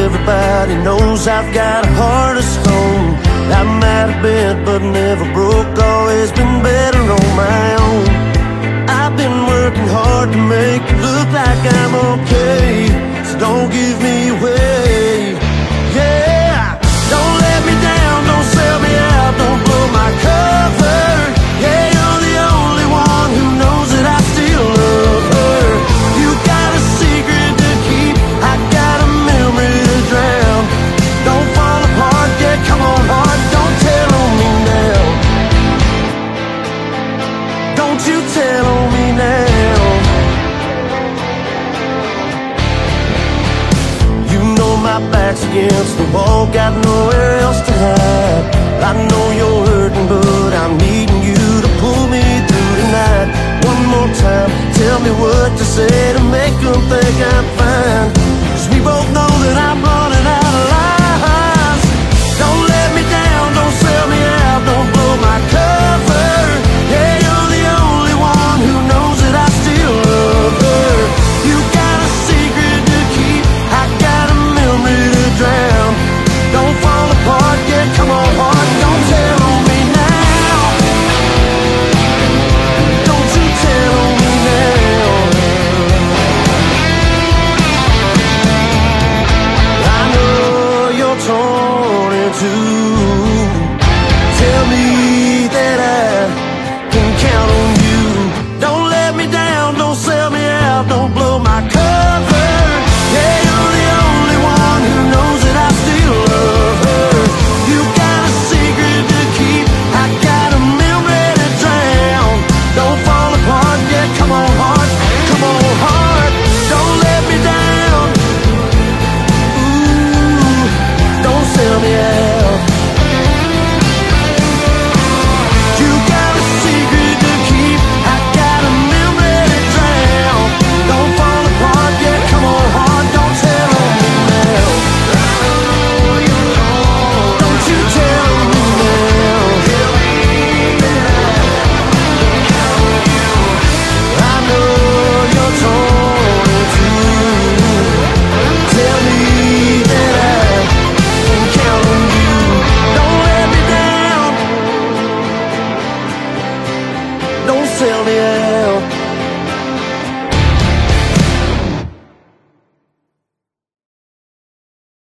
everybody knows I've got a heart of stone. I might have been, but never broke. Always been better on my own. I've been working hard to make it look like I'm okay. So don't give me away. Yeah, don't let me down, don't sell me out, don't blow my cover. Yeah, you're the only one who knows that I still love her. You got a secret to keep, I got a memory to drown. Don't fall apart, yeah, come on heart, don't tell on me now. Don't you tell on me now. You know my back's against the wall, got nowhere else to hide. I know you're hurting, but I'm needing you to pull me through tonight. One more time, tell me what to say to make them think I'm fine.